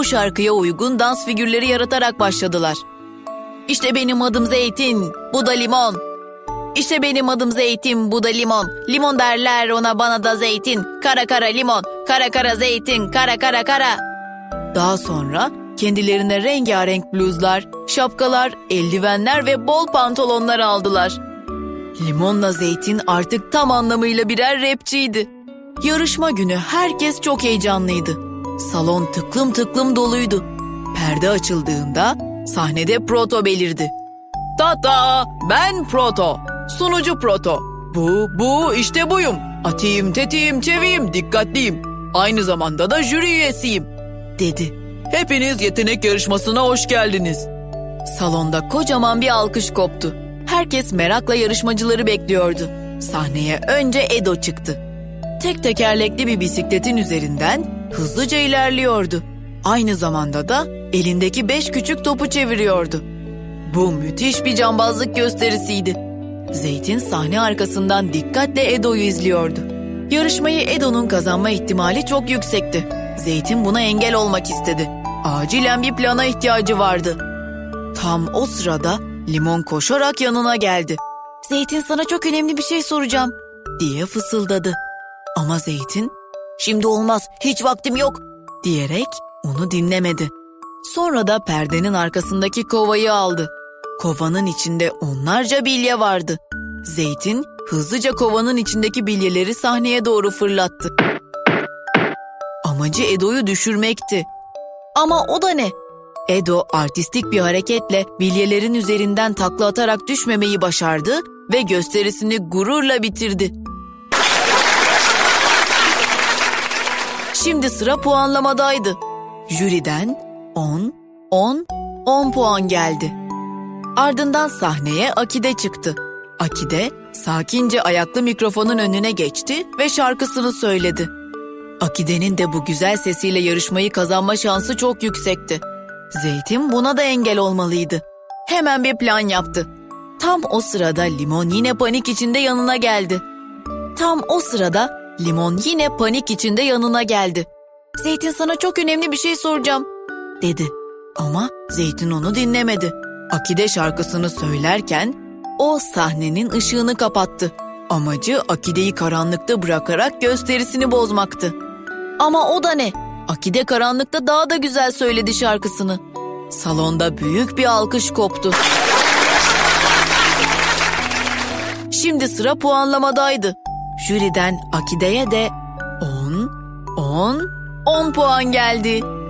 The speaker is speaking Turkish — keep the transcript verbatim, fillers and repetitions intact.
Bu şarkıya uygun dans figürleri yaratarak başladılar. İşte benim adım Zeytin, bu da limon. İşte benim adım Zeytin, bu da limon. Limon derler ona, bana da zeytin. Kara kara limon, kara kara zeytin, kara kara kara. Daha sonra kendilerine rengarenk bluzlar, şapkalar, eldivenler ve bol pantolonlar aldılar. Limonla Zeytin artık tam anlamıyla birer rapçiydi. Yarışma günü herkes çok heyecanlıydı. Salon tıklım tıklım doluydu. Perde açıldığında sahnede Proto belirdi. Tata, ben Proto. Sunucu Proto. Bu, bu, işte buyum. Atayım, tetiğim, çeviyim, dikkatliyim. Aynı zamanda da jüri üyesiyim, dedi. Hepiniz yetenek yarışmasına hoş geldiniz. Salonda kocaman bir alkış koptu. Herkes merakla yarışmacıları bekliyordu. Sahneye önce Edo çıktı. Tek tekerlekli bir bisikletin üzerinden hızlıca ilerliyordu. Aynı zamanda da elindeki beş küçük topu çeviriyordu. Bu müthiş bir cambazlık gösterisiydi. Zeytin sahne arkasından dikkatle Edo'yu izliyordu. Yarışmayı Edo'nun kazanma ihtimali çok yüksekti. Zeytin buna engel olmak istedi. Acilen bir plana ihtiyacı vardı. Tam o sırada Limon koşarak yanına geldi. Zeytin, sana çok önemli bir şey soracağım, diye fısıldadı. Ama Zeytin, şimdi olmaz, hiç vaktim yok, diyerek onu dinlemedi. Sonra da perdenin arkasındaki kovayı aldı. Kovanın içinde onlarca bilye vardı. Zeytin hızlıca kovanın içindeki bilyeleri sahneye doğru fırlattı. Amacı Edo'yu düşürmekti. Ama o da ne? Edo artistik bir hareketle bilyelerin üzerinden takla atarak düşmemeyi başardı ve gösterisini gururla bitirdi. Şimdi sıra puanlamadaydı. Jüriden on, on, on puan geldi. Ardından sahneye Akide çıktı. Akide sakince ayaklı mikrofonun önüne geçti ve şarkısını söyledi. Akide'nin de bu güzel sesiyle yarışmayı kazanma şansı çok yüksekti. Zeytin buna da engel olmalıydı. Hemen bir plan yaptı. Tam o sırada Limon yine panik içinde yanına geldi. Tam o sırada Limon yine panik içinde yanına geldi. Zeytin, sana çok önemli bir şey soracağım, dedi. Ama Zeytin onu dinlemedi. Akide şarkısını söylerken o sahnenin ışığını kapattı. Amacı Akide'yi karanlıkta bırakarak gösterisini bozmaktı. Ama o da ne? Akide karanlıkta daha da güzel söyledi şarkısını. Salonda büyük bir alkış koptu. Şimdi sıra puanlamadaydı. Jüriden Akide'ye de on, on, on puan geldi.